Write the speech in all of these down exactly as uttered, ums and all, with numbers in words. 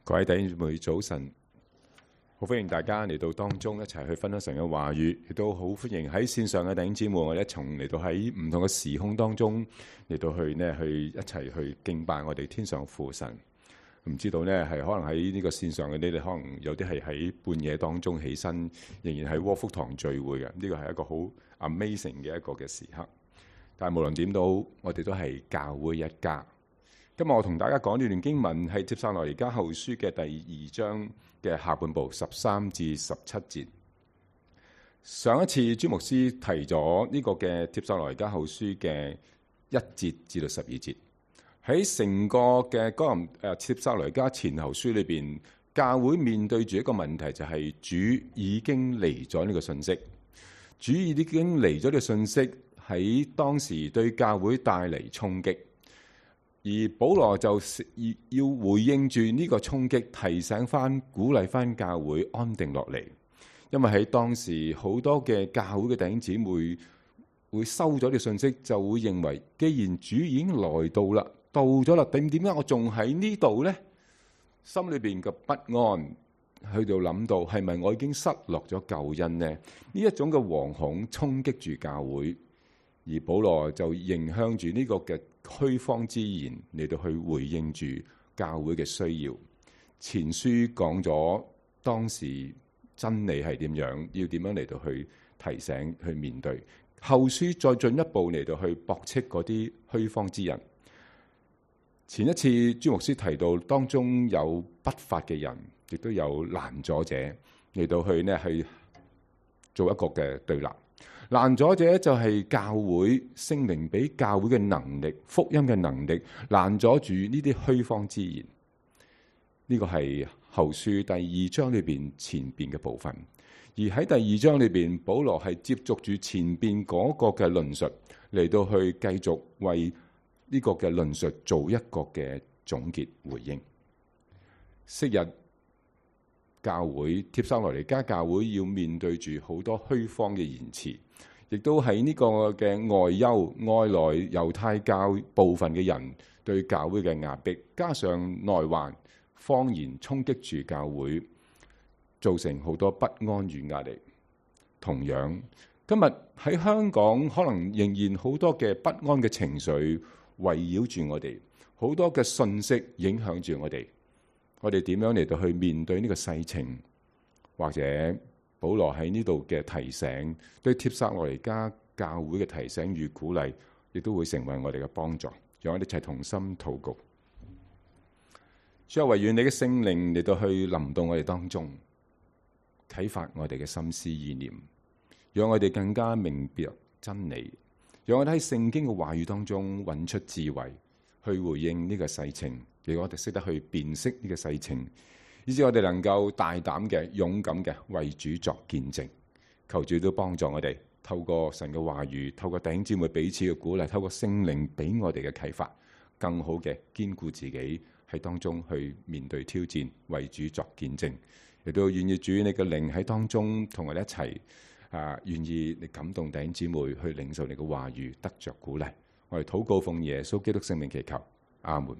各位弟兄姊妹早晨，好歡迎大家嚟到當中一齊去分享神嘅話語，亦都好歡迎喺線上嘅弟兄姊妹，我哋一同嚟到喺唔同嘅時空當中嚟到去呢去一齊去敬拜我哋天上父神。唔知道呢係可能喺呢個線上嘅你哋，可能有啲係喺半夜當中起身，仍然喺窩福堂聚會嘅，呢個係一個好 amazing 嘅一個嘅時刻。但係無論點都，我哋都係教會一家。今日我同大家講呢段經文係帖撒羅尼迦後書嘅第二章嘅下半部十三至十七節。上一次朱牧師提咗呢個嘅帖撒羅尼迦後書嘅一節至到十二節，喺成個嘅哥林誒帖撒羅尼迦前後書裏邊，教會面對住一個問題，就係主已經嚟咗呢個信息，主已經嚟咗呢個信息喺當時對教會帶嚟衝擊。而保羅就要回應住呢個衝擊，提醒翻、鼓勵翻教會安定落嚟。因為喺當時好多嘅教會嘅弟兄姊妹會收咗啲信息，就會認為既然主已經來到啦，到咗啦，點點解我仲喺呢度呢？心裏邊嘅不安，去到諗到係咪我已經失落咗救恩呢？呢一種嘅惶恐衝擊住教會，而保羅就迎向住呢個嘅虛謊之言嚟到去回應住教會嘅需要。前書講咗當時真理係點樣，要點樣嚟到去提醒、去面對。後書再進一步嚟到去駁斥嗰啲虛謊之人。前一次朱牧師提到，當中有不法嘅人，亦都有攔阻者嚟到去呢去做一個嘅對立。攔阻者就係教會聖靈俾教會嘅能力、福音嘅能力，攔阻住呢啲虛謊之言。呢、這個係後書第二章裏邊前邊嘅部分。而喺第二章裏邊，保羅係接續住前邊嗰個嘅論述嚟到去繼續為呢個嘅論述做一個嘅總結回應。昔日教會帖撒羅尼迦教會要面對住好多虛謊嘅言辭，亦都喺呢個嘅外憂外來猶太教部分嘅人對教會嘅壓迫，加上內患謊言衝擊住教會，造成好多不安與壓力。同樣，今日喺香港可能仍然好多嘅不安嘅情緒圍繞住我哋，好多嘅信息影響住我哋。我哋點樣嚟到去面對呢個世情？或者保羅喺呢度嘅提醒，對帖撒羅尼迦教會嘅提醒與鼓勵，亦都會成為我哋嘅幫助。讓我哋一齊同心禱告。主啊，惟願你嘅聖靈嚟到去臨到我哋當中，啟發我哋嘅心思意念，讓我哋更加明白真理，讓我哋喺聖經嘅話語當中揾出智慧，去回應呢個世情，讓我哋識得去辨識呢個世情，以致我哋能夠大膽嘅、勇敢嘅為主作見證。求主都幫助我哋，透過神嘅話語，透過弟兄姊妹彼此嘅鼓勵，透過聖靈俾我哋嘅啟發，更好嘅堅固自己喺當中去面對挑戰，為主作見證。亦都願意主你嘅靈喺當中同我哋一齊啊，願意你感動弟兄姊妹去領受你嘅話語，得着鼓勵。我哋禱告奉耶穌基督聖名祈求，阿門。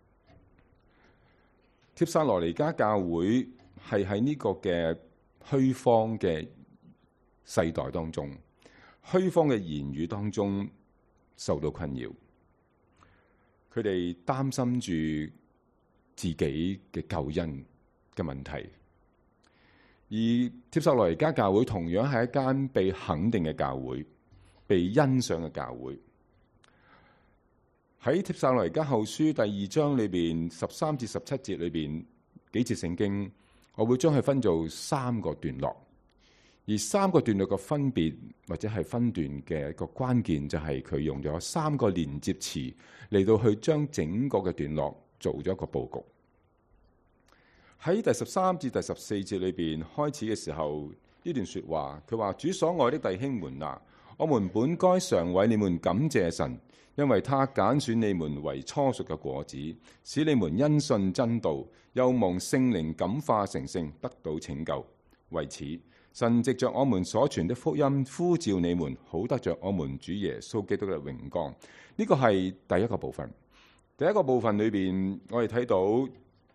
帖撒羅尼迦教會係喺呢個嘅虛謊嘅世代當中，虛謊嘅言語當中受到困擾。佢哋擔心住自己嘅救恩嘅問題。而帖撒羅尼迦教會同樣係一間被肯定嘅教會，被欣賞嘅教會。喺帖撒羅尼迦後書第二章裏邊十三至十七節裏邊幾節聖經，我會將佢分做三個段落。而三個段落嘅分別或者係分段嘅一個關鍵，就係佢用咗三個連接詞嚟到去將整個嘅段落做咗一個佈局。喺第十三至第十四節裏邊開始嘅時候，呢段說話，佢話：主所愛的弟兄們啊，我們本該常為你們感謝神，因為他揀選你們為初熟嘅果子，使你們因信真道，又蒙聖靈感化成聖，得到拯救。為此，神藉着我們所傳的福音呼召你們，好得着我們主耶穌基督嘅榮光。呢個係第一個部分。第一個部分裏邊，我哋睇到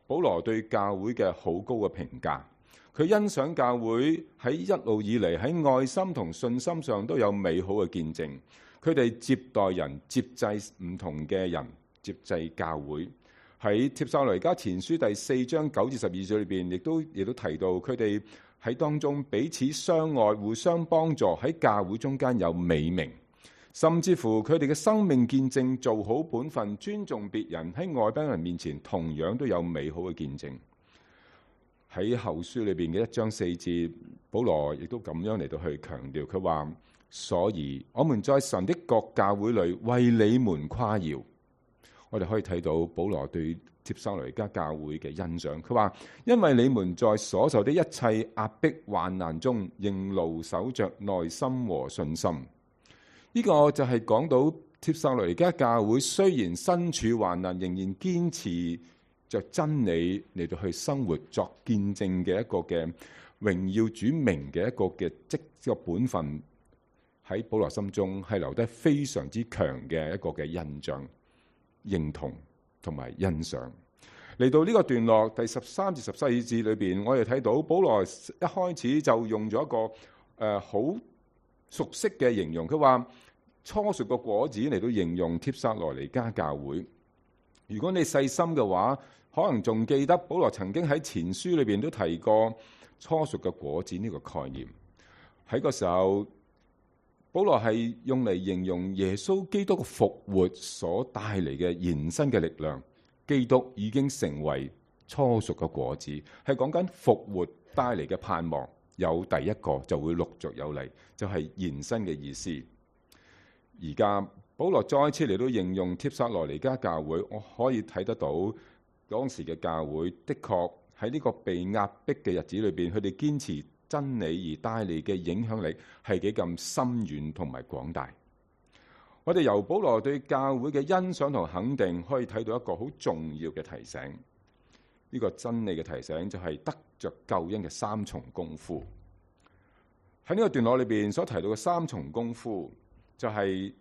保羅對教會嘅好高嘅評價，佢欣賞教會喺一路以嚟喺愛心同信心上都有美好嘅見證。佢哋接待人、接濟唔同嘅人、接濟教會。喺帖撒羅尼迦前書第四章九至十二節裏邊，亦都亦都提到佢哋喺當中彼此相愛、互相幫助，喺教會中間有美名，甚至乎佢哋嘅生命見證做好本分、尊重別人，喺外邦人面前同樣都有美好嘅見證。喺後書裏邊嘅一章四節，保羅亦都咁樣嚟到去強調，佢話：所以我們在神的各教會裏為你們誇耀。我哋可以睇到保羅對帖撒羅尼迦教會嘅欣賞。佢話：因為你們在所受的一切壓迫患難中，仍牢守着耐心和信心。呢、這個就係講到帖撒羅尼迦教會雖然身處患難，仍然堅持着真理嚟到去生活作見證嘅一個嘅榮耀主名嘅一個嘅職個本分，喺保羅心中係留低非常之強嘅一個嘅印象、認同同埋欣賞。嚟到呢個段落第十三至十四節裏邊，我哋睇到保羅一開始就用咗一個誒好、呃、熟悉嘅形容，佢話初熟嘅果子嚟到形容帖撒羅尼迦教會。如果你細心嘅話，可能仲記得保羅曾經喺前書裏邊都提過初熟嘅果子呢個概念。喺個時候，保羅係用嚟形容耶穌基督嘅復活所帶嚟嘅延伸嘅力量。基督已經成為初熟嘅果子，係講緊復活帶嚟嘅盼望。有第一個就會陸續有嚟，就係、是、延伸嘅意思。而家保羅再次嚟到形容帖撒羅尼迦教會，我可以睇得到當時嘅教會的確喺呢個被壓迫嘅日子裏邊，佢哋堅持真理而帶嚟嘅影響力係幾咁深遠同埋廣大。我哋由保羅對教會嘅欣賞同肯定，可以睇到一個好重要嘅提醒。呢個真理嘅提醒就係得着救恩嘅三重功夫。喺呢個段落裏邊所提到嘅三重功夫，就係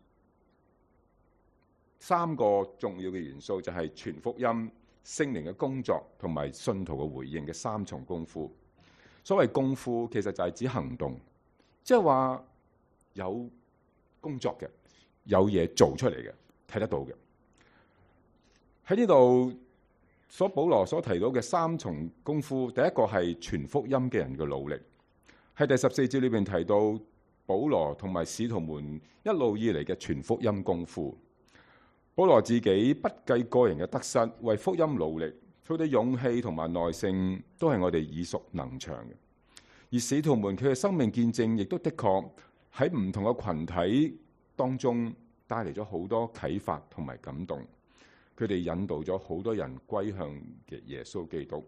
三個重要嘅元素，就係傳福音、聖靈嘅工作同埋信徒嘅回應嘅三重功夫。所謂功夫，其實就係指行動，即係話有工作嘅。有嘢做出嚟嘅，睇得到嘅。喺呢度所保羅所提到嘅三重功夫，第一個係傳福音嘅人嘅努力。喺第十四節裏邊提到保羅同埋使徒們一路以嚟嘅傳福音功夫。保羅自己不計個人嘅得失，為福音努力，佢哋勇氣同埋耐性都係我哋耳熟能詳嘅。而使徒們佢嘅生命見證，亦都的確喺唔同嘅群體當中帶嚟咗好多啟發同埋感動，佢哋引導咗好多人歸向嘅耶穌基督。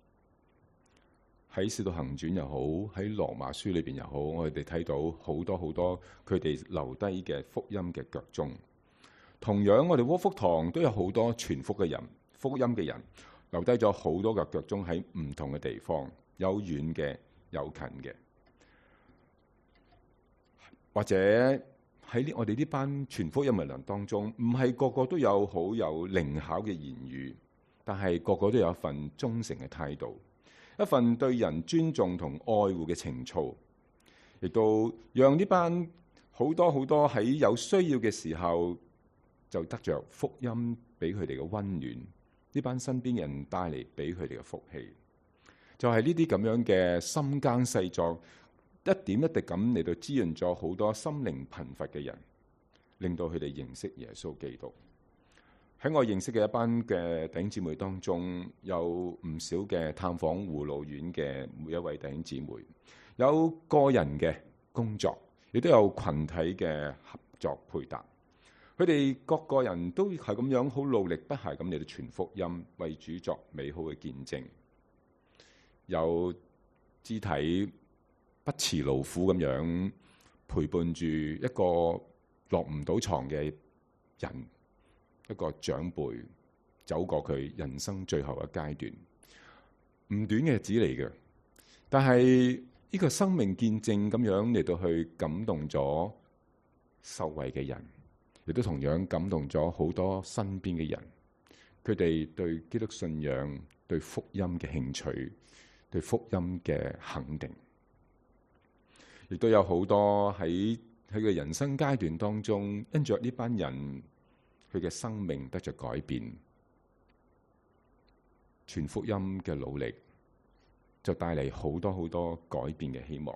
喺《使徒行傳》又好，喺《羅馬書》裏邊又好，我哋睇到好多好多佢哋留低嘅福音嘅腳蹤。同樣，我哋窩福堂都有好多傳福嘅人、福音嘅人，留低咗好多嘅腳蹤喺唔同嘅地方，有遠嘅，有近嘅，或者。喺呢我哋呢班傳福音嘅人當中，唔係個個都有好有靈巧嘅言語，但係個個都有一份忠誠嘅態度，一份對人尊重同愛護嘅情操，亦都讓呢班好多好多喺有需要嘅時候就得着福音俾佢哋嘅溫暖，呢班身邊人帶嚟俾佢哋嘅福氣，就係呢啲咁樣嘅深耕細作。一點一滴咁嚟到滋潤咗好多心靈貧乏嘅人，令到佢哋認識耶穌基督。喺我認識嘅一班嘅弟兄姊妹當中，有唔少嘅探訪護老院嘅每一位弟兄姊妹，有個人嘅工作，亦都有群體嘅合作配搭。佢哋各個人都係咁樣好努力不懈咁嚟到傳福音，為主作美好嘅見證。有肢體不辭勞苦咁樣陪伴住一個落唔到床嘅人，一個長輩走過佢人生最後嘅階段，唔短嘅日子嚟嘅。但係呢個生命見證咁樣嚟到去感動咗受惠嘅人，亦都同樣感動咗好多身邊嘅人。佢哋對基督信仰對福音嘅興趣，對福音嘅肯定。亦都有好多喺佢嘅人生階段當中，因着呢班人佢嘅生命得着改變，傳福音嘅努力就帶嚟好多好多改變嘅希望。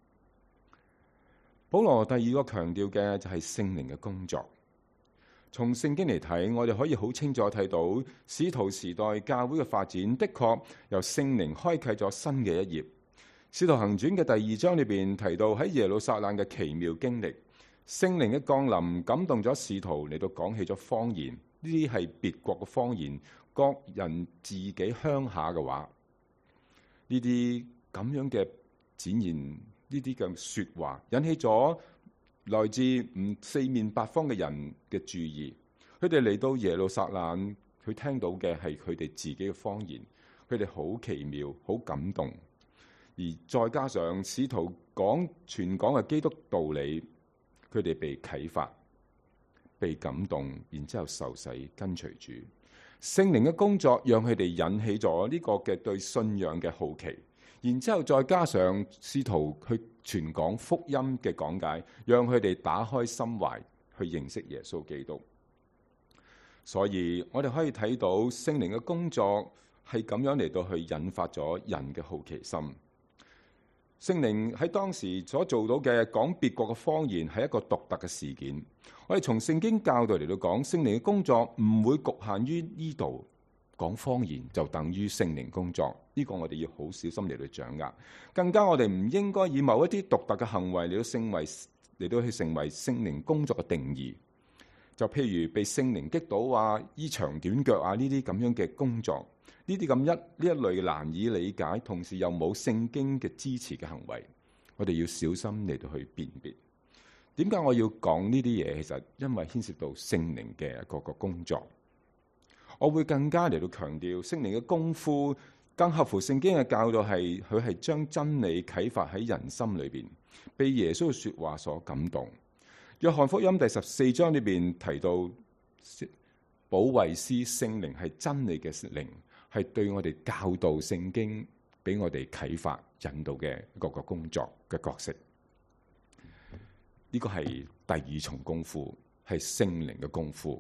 保羅第二個強調嘅就係聖靈嘅工作。從聖經嚟睇，我哋可以好清楚睇到使徒時代教會嘅發展的確由聖靈開啟咗新嘅一頁。使徒行傳嘅第二章裏邊提到喺耶路撒冷嘅奇妙經歷，聖靈嘅降臨感動咗使徒嚟到講起咗方言，呢啲係別國嘅方言，各人自己鄉下嘅話。呢啲咁樣嘅展現，呢啲嘅說話引起咗來自唔四面八方嘅人嘅注意。佢哋嚟到耶路撒冷，佢聽到嘅係佢哋自己嘅方言，佢哋好奇妙，好感動。而再加上使徒講傳講嘅基督道理，佢哋被啟發、被感動，然之後受洗跟隨主。聖靈嘅工作讓佢哋引起咗呢個嘅對信仰嘅好奇，然之後再加上使徒去傳講福音嘅講解，讓佢哋打開心懷去認識耶穌基督。所以我哋可以睇到聖靈嘅工作係咁樣嚟到去引發咗人嘅好奇心。聖靈喺當時所做到嘅講別國嘅方言係一個獨特嘅事件。我哋從聖經教導嚟到講，聖靈嘅工作唔會局限於呢度，講方言就等於聖靈工作。呢個我哋要好小心嚟到掌握。更加我哋唔應該以某一啲獨特嘅行為嚟到成為嚟到去成為聖靈工作嘅定義。就譬如被聖靈擊倒啊、衣長短腳啊呢啲咁樣嘅工作。呢啲咁一呢一類難以理解，同時又冇聖經嘅支持嘅行為，我哋要小心嚟到去辨別。點解我要講呢啲嘢？其實因為牽涉到聖靈嘅各個工作，我會更加嚟到強調聖靈嘅功夫，更合乎聖經嘅教導係佢係將真理啟發喺人心裏邊，被耶穌嘅說話所感動。約翰福音第十四章裏邊提到，保惠師聖靈係真理嘅靈。係對我哋教導聖經，俾我哋啟發引導嘅各個工作嘅角色。呢個係第二重功夫，係聖靈嘅功夫。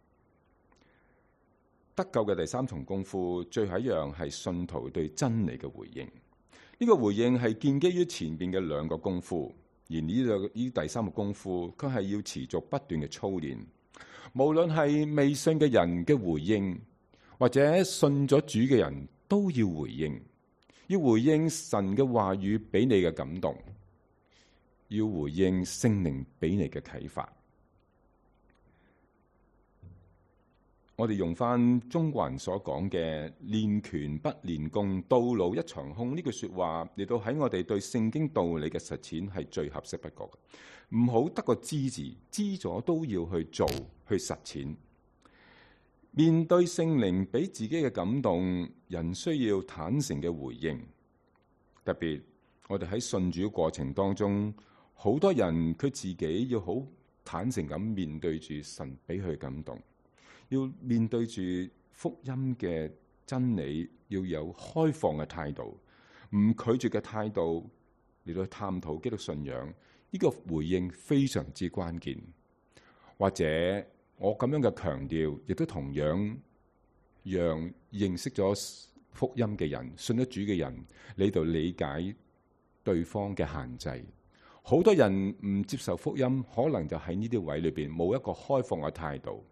得救嘅第三重功夫，最後一樣係信徒對真理嘅回應。呢個回應係建基於前邊嘅兩個功夫，而呢兩呢第三個功夫，佢係要持續不斷嘅操練。無論係未信嘅人嘅回應，或者信咗主嘅人都要回應，要回應神嘅話語俾你嘅感動，要回應聖靈俾你嘅啟發。我哋用翻中國人所講嘅練拳不練功，到老一場空呢句說話嚟到喺我哋對聖經道理嘅實踐係最合適不過嘅。唔好得個知字，知咗都要去做去實踐。面對聖靈俾自己嘅感動，人需要坦誠嘅回應。特別我哋喺信主過程當中，好多人佢自己要好坦誠咁面對住神俾佢感動，要面對住福音嘅真理，要有開放嘅態度，唔拒絕嘅態度嚟到探討基督信仰。呢個回應非常之關鍵。或者我咁樣嘅強調，亦都同樣讓認識咗福音嘅人、信咗主嘅人，你度理解對方嘅限制。好多人唔接受福音，可能就喺呢啲位裏邊冇一個開放嘅態度。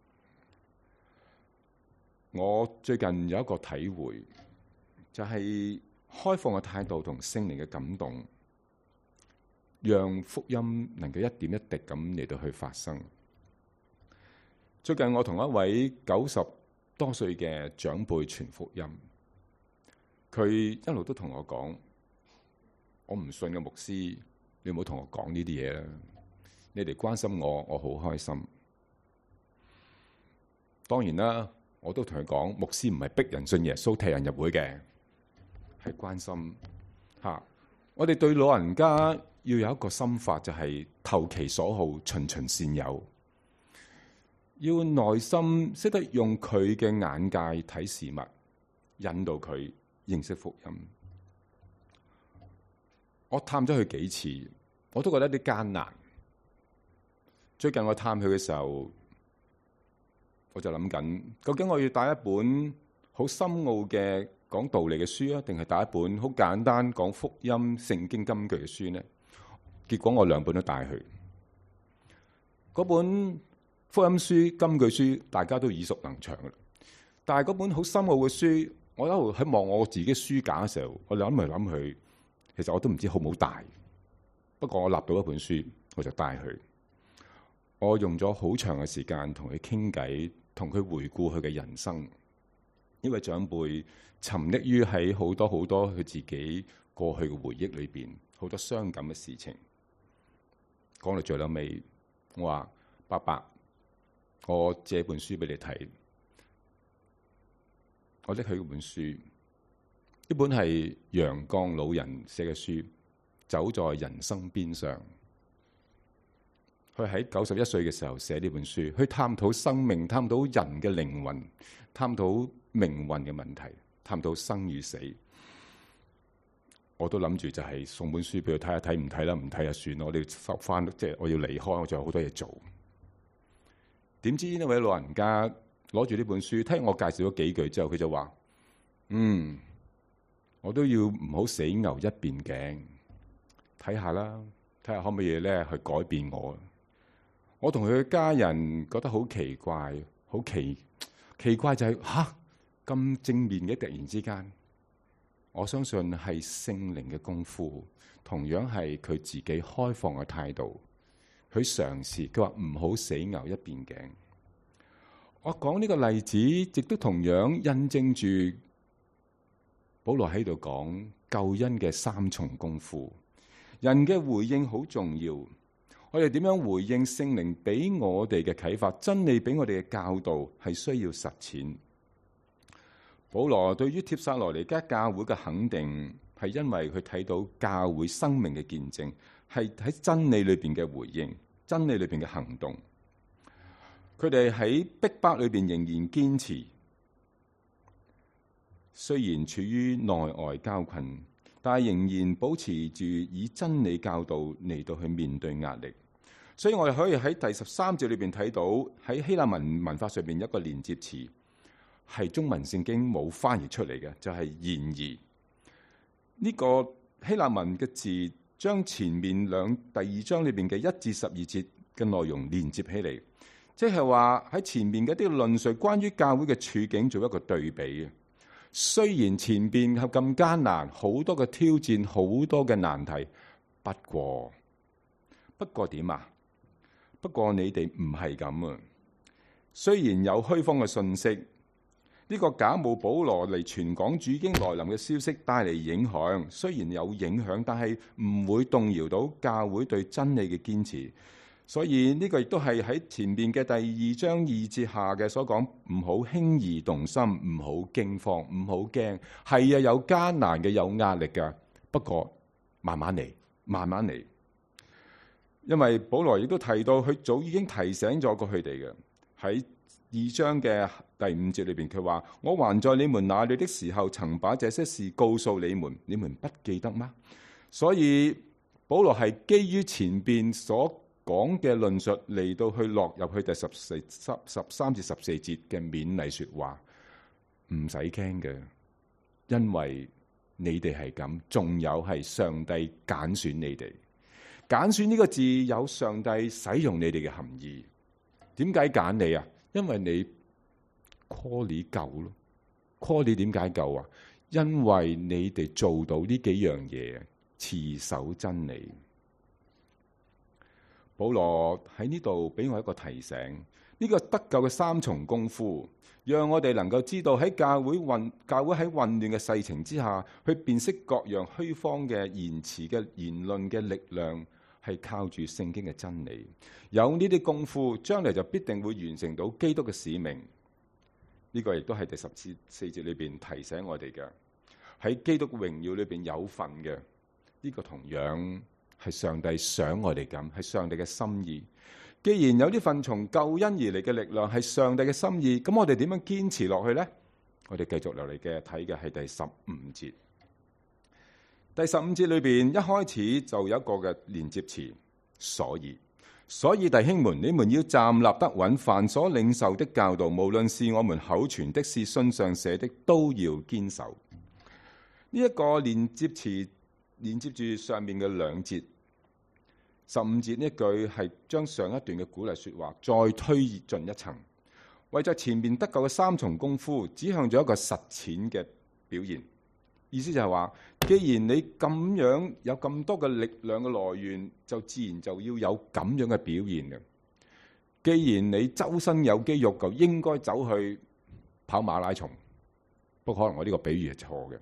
我最近有一個體會，就係開放嘅態度同聖靈嘅感動，讓福音能夠一點一滴咁嚟到去發生。最近我同一位九十多歲嘅長輩傳福音，佢一路都同我講：我唔信嘅牧師，你唔好同我講呢啲嘢啦。你哋關心我，我好開心。當然啦，我都同佢講，牧師唔係逼人信耶穌、踢人入會嘅，係關心吓。我哋對老人家要有一個心法，就係投其所好，循循善誘。要耐心識得用佢嘅眼界睇事物， 引導佢認識福音。我探咗佢幾次，我都覺得有啲艱難。最近我探佢嘅時候，我就諗緊，究竟我要帶一本好深奧嘅講道理嘅書啊，定係帶一本好簡單講福音聖經金句嘅書呢？結果我兩本都帶去。嗰本福音書金句書大家都耳熟能詳噶啦，但係嗰本好深奧嘅書，我一路喺望我自己書架嘅時候，我諗嚟諗去，其實我都唔知好唔好帶。不過我立到一本書，我就帶去。我用咗好長嘅時間同佢傾偈，同佢回顧佢嘅人生。呢位長輩沉溺於喺好多好多佢自己過去嘅回憶裏邊，好多傷感嘅事情。講到最後尾，我話：伯伯，我借本書俾你睇。我拎佢嗰本書，呢本係楊絳老人寫嘅書，走在人生邊上。佢喺九十一歲嘅時候寫呢本書，去探討生命，探討人嘅靈魂，探討命運嘅問題，探討生與死。我都諗住就係送本書俾佢睇下，睇唔睇啦？唔睇就算咯。我哋收翻，即係我要離開，我仲有好多嘢做。點知呢位老人家攞住呢本書，聽我介紹咗幾句之後，佢就話：嗯，我都要唔好死牛一邊頸，睇下啦，睇下可唔可以咧去改變我。我同佢嘅家人覺得好奇怪，好奇奇怪就係吓咁正面嘅，突然之間，我相信係聖靈嘅功夫，同樣係佢自己開放嘅態度。佢嘗試，佢話唔好死牛一邊頸。我講呢個例子，亦都同樣印證住保羅喺度講救恩嘅三重功夫。人嘅回應好重要。我哋點樣回應聖靈俾我哋嘅啟發，真理俾我哋嘅教導，係需要實踐。保羅對於帖撒羅尼迦教會嘅肯定，係因為佢睇到教會生命嘅見證，係喺真理裏邊嘅回應，真理裏邊嘅行動。佢哋喺逼迫裏邊仍然堅持，雖然處於內外交困，但係仍然保持住以真理教導嚟到去面對壓力。所以我哋可以喺第十三節裏邊睇到，喺希臘文文法上邊一個連接詞，係中文聖經冇翻譯出嚟嘅，就係然而。呢個希臘文嘅字將前面兩第二章裏邊嘅一至十二節嘅內容連接起嚟，即係話喺前面嘅啲論述關於教會嘅處境做一個對比嘅。雖然前邊係咁艱難，好多嘅挑戰，好多嘅難題，不過不過點啊？不過你哋唔係咁啊！雖然有虛謊嘅信息，呢個假冒保羅嚟傳講主已經來臨嘅消息帶嚟影響，雖然有影響，但係唔會動搖到教會對真理嘅堅持。所以呢個亦都係喺前面嘅第二章二節下嘅所講，唔好輕易動心，唔好驚慌，唔好驚。係啊，有艱難嘅，有壓力㗎，不過慢慢嚟，慢慢嚟。因為保羅亦都提到，佢早已經提醒咗過佢哋嘅。喺二章嘅第五節裏邊，佢話：我還在你們那裏的時候，曾把這些事告訴你們，你們不記得嗎？所以保羅係基於前邊所講嘅論述嚟到去落入去第十四、十十三至十四節嘅勉勵說話，唔使驚嘅，因為你哋係咁，仲有係上帝揀選你哋。揀選呢個字有上帝使用你哋嘅含義。點解揀你啊？因為你 call 你夠咯。call 你點解夠啊？因為你哋做到呢幾樣嘢，持守真理。保羅喺呢度俾我一個提醒，呢個得救嘅三重功夫，讓我哋能夠知道喺教會混教會喺混亂嘅世情之下，去辨識各樣虛謊嘅言辭嘅言論嘅力量，係靠住聖經嘅真理。有呢啲功夫，將來就必定會完成到基督嘅使命。呢個亦都係第十四節裏邊提醒我哋嘅，喺基督榮耀裏邊有份嘅。呢個同樣係上帝想我哋咁，係上帝嘅心意。既然有呢份從救恩而嚟嘅力量係上帝嘅心意，咁我哋點樣堅持落去呢？ 我哋繼續落嚟嘅睇嘅係第十五節。第十五節裏邊一開始就有一個嘅連接詞，所以，所以弟兄們，你們要站立得穩，凡所領受的教導，無論是我們口傳的，是信上寫的，都要堅守。呢、這、一個連接詞連接住上面嘅兩節。十五節呢一句係將上一段嘅鼓勵說話再推進一層，為咗前面得救嘅三重功夫，指向咗一個實踐嘅表現。意思就係話，既然你咁樣有咁多嘅力量嘅來源，就自然就要有咁樣嘅表現嘅。既然你周身有肌肉，就應該走去跑馬拉松。不過可能我呢個比喻係錯嘅。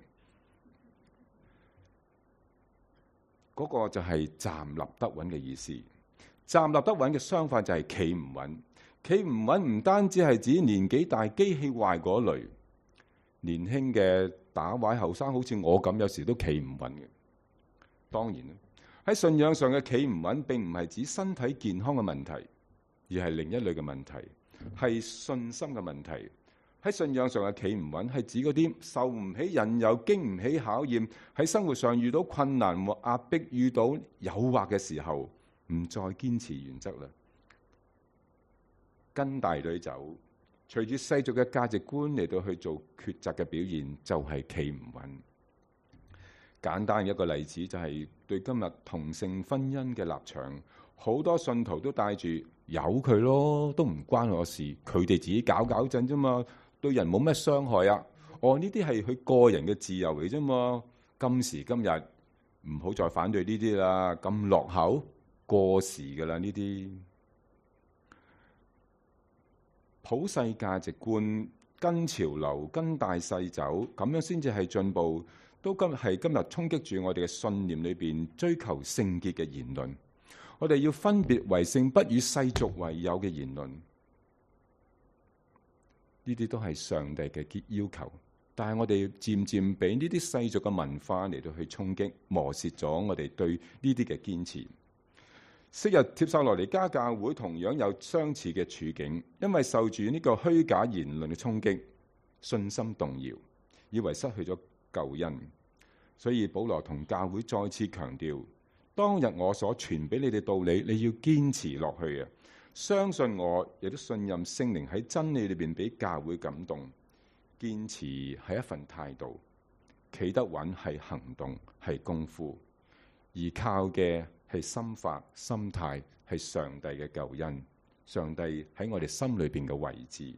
嗰、那個就係站立得穩嘅意思。站立得穩嘅相反就係企唔穩。企唔穩唔單止係指年紀大、機器壞嗰類，年輕嘅打壞後生，好似我咁，有時都企唔穩嘅。當然啦，喺信仰上嘅企唔穩，並唔係指身體健康嘅問題，而係另一類嘅問題，係信心嘅問題。喺信仰上嘅企唔穩，係指嗰啲受唔起引誘、經唔起考驗，喺生活上遇到困難或壓迫、遇到誘惑嘅時候，唔再堅持原則啦，跟大隊走，隨住世俗嘅價值觀嚟到去做抉擇嘅表現，就係企唔穩。簡單一個例子就係對今日同性婚姻嘅立場，好多信徒都帶住由佢咯，都唔關我事，佢哋自己搞搞震啫嘛。對人冇咩傷害啊！哦，呢啲係佢個人嘅自由嚟啫嘛。今時今日唔好再反對呢啲啦，咁落後過時噶啦呢啲。普世價值觀跟潮流跟大勢走，咁樣先至係進步。都今係今日衝擊住我哋嘅信念裏邊追求聖潔嘅言論。我哋要分別為聖，不與世俗為友嘅言論。呢啲都係上帝嘅要求，但係我哋漸漸俾呢啲世俗嘅文化嚟到去衝擊，磨蝕咗我哋對呢啲嘅堅持。昔日帖撒羅尼迦教會同樣有相似嘅處境，因為受住呢個虛假言論嘅衝擊，信心動搖，以為失去咗救恩。所以保羅同教會再次強調，當日我所傳俾你哋道理，你要堅持落去啊！相信我，亦都信任聖靈喺真理裏邊俾教會感動。堅持係一份態度，企得穩係行動，係功夫，而靠嘅係心法、心態，係上帝嘅救恩，上帝喺我哋心裏邊嘅位置。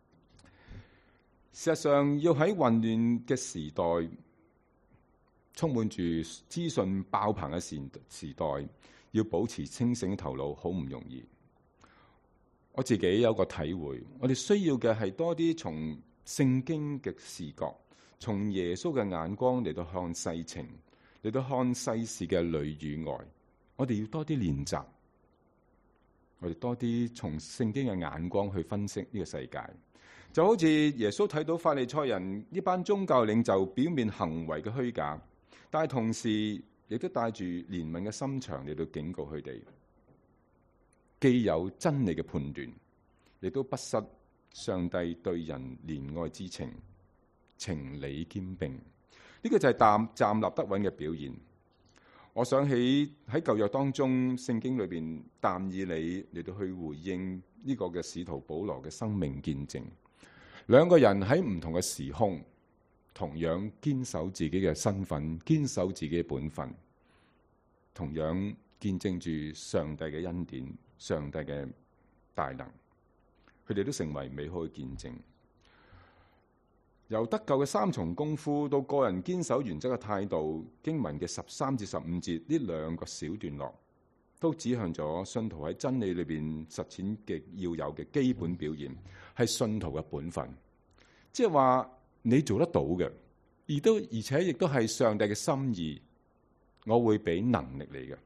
事實上，要喺混亂嘅時代，充滿住資訊爆棚嘅時時代，要保持清醒頭腦，好唔容易。我自己有個體會，我哋需要嘅係多啲從聖經嘅視角，從耶穌嘅眼光嚟到看世情，嚟到看世事嘅裏與外。我哋要多啲練習，我哋多啲從聖經嘅眼光去分析呢個世界。就好似耶穌睇到法利賽人呢班宗教領袖表面行為嘅虛假，但係同時亦都帶住憐憫嘅心腸嚟到警告佢哋。既有真理嘅判斷，亦都不失上帝對人憐愛之情，情理兼並。呢、這個就係站站立得穩嘅表現。我想起喺舊約當中，聖經裏邊但以理嚟到去回應呢個嘅使徒保羅嘅生命見證。兩個人喺唔同嘅時空，同樣堅守自己嘅身份，堅守自己嘅本分，同樣見證住上帝嘅恩典。上帝嘅大能，佢哋都成為美好嘅見證。由得救嘅三重功夫到個人堅守原則嘅態度，經文嘅十三至十五節呢兩個小段落，都指向咗信徒喺真理裏邊實踐嘅要有嘅基本表現，係信徒嘅本分。即係話你做得到嘅，而都而且亦都係上帝嘅心意，我會俾能力你嘅。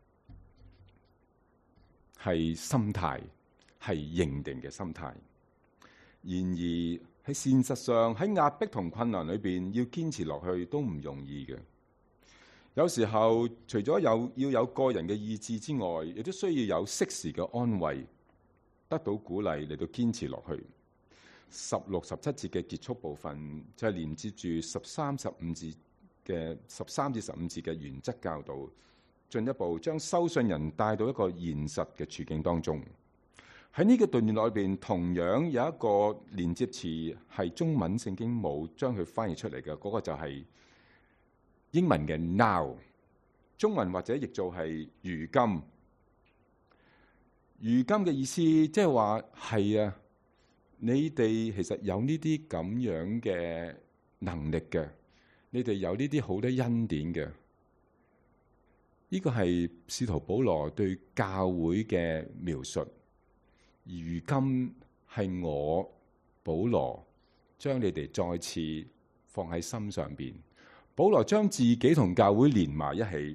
係心態，係認定嘅心態。然而喺現實上，喺壓迫同困難裏邊，要堅持落去都唔容易嘅。有時候除咗有要有個人嘅意志之外，亦都需要有適時嘅安慰，得到鼓勵嚟到堅持落去。 十六、十七節嘅結束部分，就係、是、連接住十三、十五節嘅十三至十五節嘅原則教導，進一步將收信人帶到一個現實嘅處境當中。喺呢個段落裏邊，同樣有一個連接詞係中文聖經冇將佢翻譯出嚟嘅，嗰、那個就係英文嘅 now， 中文或者譯做係如今。如今嘅意思即係話係啊。你哋其實有呢啲咁樣嘅能力嘅，你哋有呢啲好多恩典嘅。呢個係使徒保羅對教會嘅描述。如今係我保羅將你哋再次放喺心上邊。保羅將自己同教會連埋一起，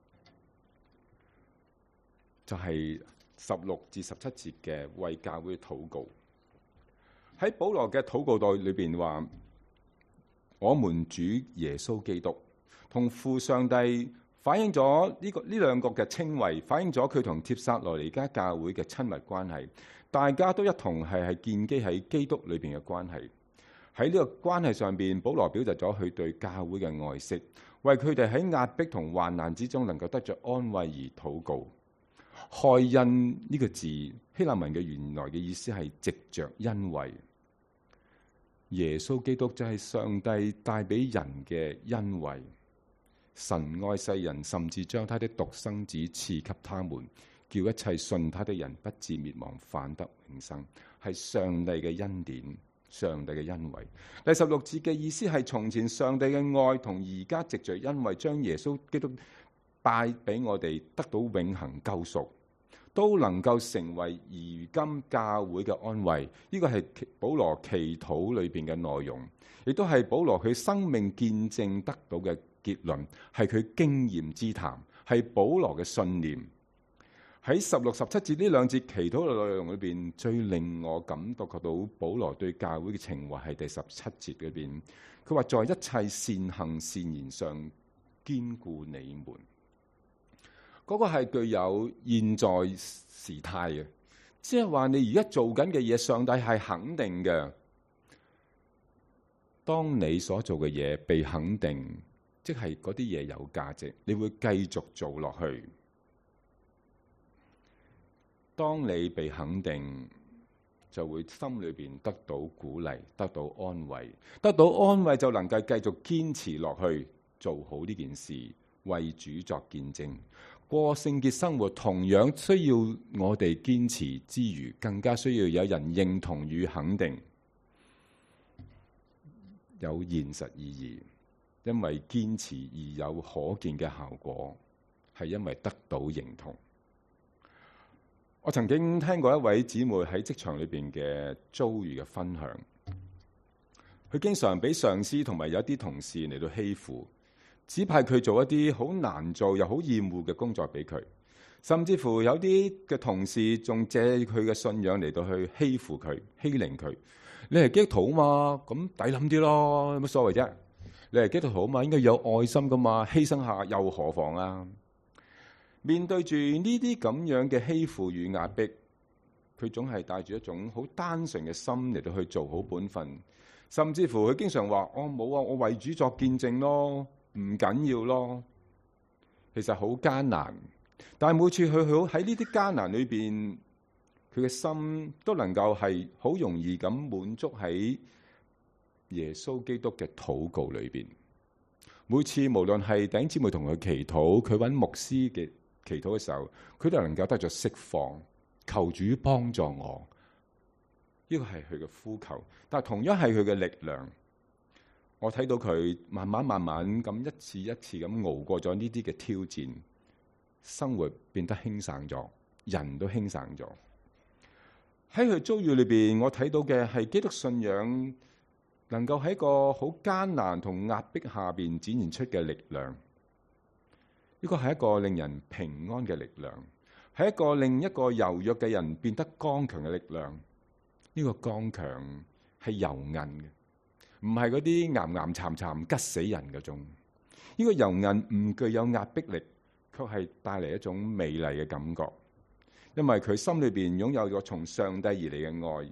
就係十六至十七節嘅為教會禱告。喺保羅嘅禱告袋裏邊話，我們主耶穌基督同父上帝反映咗呢個呢兩個嘅稱謂，反映咗佢同帖撒羅尼迦教會嘅親密關係。大家都一同係係建基喺基督裏邊嘅關係。喺呢個關係上邊，保羅表達咗佢對教會嘅愛惜，為佢哋喺壓迫同患難之中能夠得着安慰而禱告。開恩呢個字希臘文嘅原來嘅意思係藉着恩惠。耶穌基督就係上帝帶俾人嘅恩惠。神愛世人，甚至將他的獨生子賜給他們，叫一切信他的人不至滅亡，反得永生。係上帝嘅恩典，上帝嘅恩惠。第十六節嘅意思係從前上帝嘅愛同而家藉着恩惠將耶穌基督帶俾我哋得到永恆救贖，都能夠成為如今教會嘅安慰。呢個係保羅祈禱裏邊嘅內容，亦都係保羅佢生命見證得到嘅結論，係佢經驗之談，係保羅嘅信念。喺十六、十七節呢兩節祈禱嘅內容裏邊，最令我感覺到保羅對教會嘅情懷係第十七節裏邊，佢話在一切善行善言上堅固你們。嗰、那個係具有現在時態嘅，即係話你而家做緊嘅嘢，上帝係肯定嘅。當你所做嘅嘢被肯定，即係嗰啲嘢有價值，你會繼續做落去。當你被肯定，就會心裏邊得到鼓勵，得到安慰，得到安慰就能夠繼續堅持落去，做好呢件事，為主作見證。過聖潔生活同樣需要我哋堅持之餘，更加需要有人認同與肯定，有現實意義。因為堅持而有可見嘅效果，係因為得到認同。我曾經聽過一位姊妹喺職場裏邊嘅遭遇嘅分享，佢經常俾上司同埋有啲同事嚟到欺負，指派佢做一啲好難做又好厭惡嘅工作俾佢，甚至乎有啲嘅同事仲借佢嘅信仰嚟到去欺負佢、欺凌佢。你係基督徒嘛，咁抵諗啲咯，有乜所謂啫？你係基督徒嘛，應該有愛心噶嘛，犧牲下又何妨啊？面對住呢啲咁樣嘅欺負與壓迫，佢總係帶住一種好單純嘅心嚟到去做好本分，甚至乎佢經常話：我冇啊，我為主作見證咯，唔緊要咯。其實好艱難，但係每次佢好喺呢啲艱難裏邊，佢嘅心都能夠係好容易咁滿足喺耶穌基督嘅禱告裏邊。每次無論係弟兄姊妹同佢祈禱，佢揾牧師嘅祈禱嘅時候，佢都能夠得着釋放，求主幫助我。呢個係佢嘅呼求，但係同樣係佢嘅力量。我睇到佢慢慢慢慢咁一次一次咁熬過咗呢啲嘅挑戰，生活變得輕省咗，人都輕省咗。喺佢遭遇裏邊，我睇到嘅係基督信仰能夠喺個好艱難同壓迫下邊展現出嘅力量。呢個係一個令人平安嘅力量，係一個令一個柔弱嘅人變得剛強嘅力量。呢個剛強係柔韌嘅，唔係嗰啲岩岩巉巉吉死人嗰種。呢個柔韌唔具有壓迫力，卻係帶嚟一種美麗嘅感覺。因為佢心裏邊擁有個從上帝而嚟嘅愛，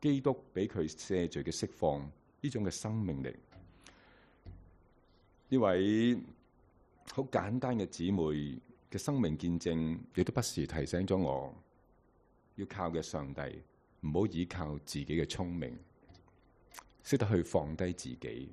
基督俾佢赦罪嘅釋放，呢種嘅生命力。呢位好簡單嘅姊妹嘅生命見證，亦都不時提醒咗我，要靠嘅上帝，唔好依靠自己嘅聰明，識得去放低自己。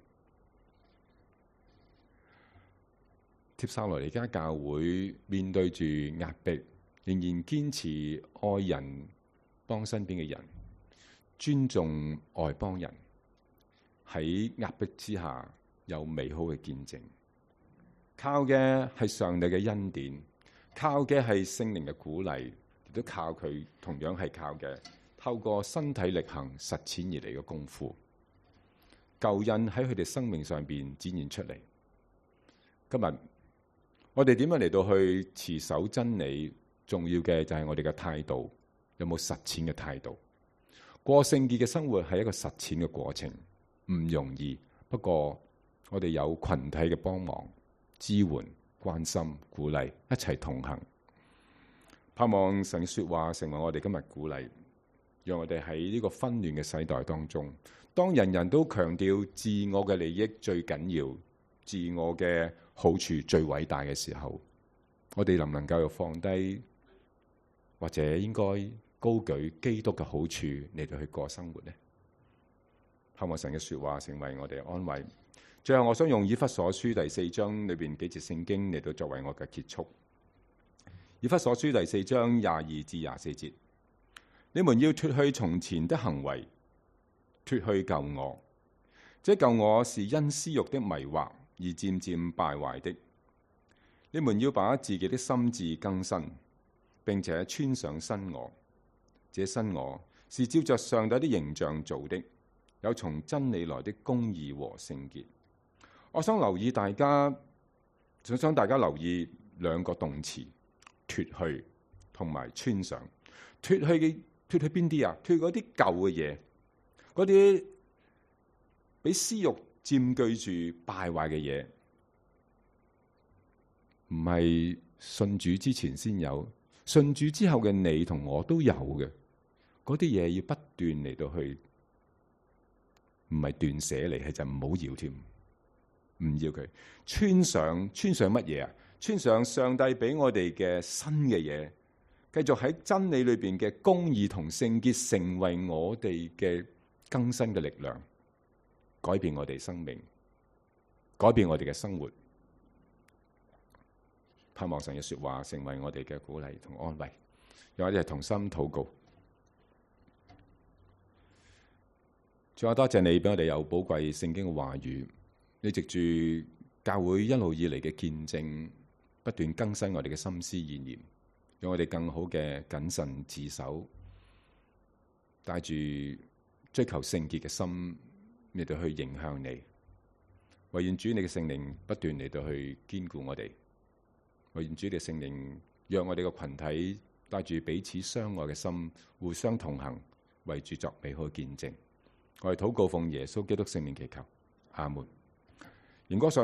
帖撒羅尼迦教會面對住壓迫，仍然堅持愛人，幫身邊嘅人，尊重外邦人，喺壓迫之下有美好嘅見證。靠嘅係上帝嘅恩典，靠嘅係聖靈嘅鼓勵，亦都靠佢同樣係靠嘅透過身體力行實踐而嚟嘅功夫。救恩喺佢哋生命上邊展現出嚟。今日我哋點樣嚟到去持守真理？重要嘅就係我哋嘅態度，有冇實踐嘅態度？過聖潔嘅生活係一個實踐嘅過程，唔容易。不過我哋有群體嘅幫忙、支援、關心、鼓勵，一齊同行。盼望神說話成為我哋今日鼓勵，讓我哋喺呢個紛亂嘅世代當中，當人人都強調自我嘅利益最緊要，自我嘅好處最偉大嘅時候，我哋能唔能夠又放低，或者應該高舉基督嘅好處嚟到去過生活呢？盼望神嘅說話成為我哋嘅安慰。最後，我想用以弗所書第四章裏邊幾節聖經嚟到作為我嘅結束。以弗所書第四章廿二至廿四節：你們要脫去從前的行為，脫去舊我，這舊我是因私欲的迷惑而漸漸敗壞的。你們要把自己的心志更新，並且穿上新我。這新我是照着上帝的形象做的，有從真理來的公義和聖潔。我想留意大家，想想大家留意兩個動詞：脫去同埋穿上。脫去嘅脫去邊啲啊？脫去嗰啲舊嘅嘢，嗰啲俾私欲佔據住敗壞嘅嘢，唔係信主之前先有，信主之後嘅你同我都有嘅。嗰啲嘢要不斷嚟到去，唔係斷捨離，係就唔好要添。唔要佢。穿上穿上乜嘢啊？穿上上帝俾我哋嘅新嘅嘢，繼續喺真理裏邊嘅公義同聖潔，成為我哋嘅更新嘅力量，改變我哋生命，改變我哋嘅生活。盼望神嘅說話成為我哋嘅鼓勵同安慰，讓我哋同心禱告。主啊，多謝你俾我哋有寶貴聖經嘅話語。你藉住教會一路以嚟嘅見證，不斷更新我哋嘅心思意念，讓我哋更好嘅謹慎自守，帶住追求聖潔嘅心嚟到去迎向你。惟願主你嘅聖靈不斷嚟到去堅固我哋，惟願主你嘅聖靈讓我哋嘅群體帶住彼此相愛嘅心，互相同行，為主作美好嘅見證。我哋禱告奉耶穌基督聖名祈求，阿門。螢光上。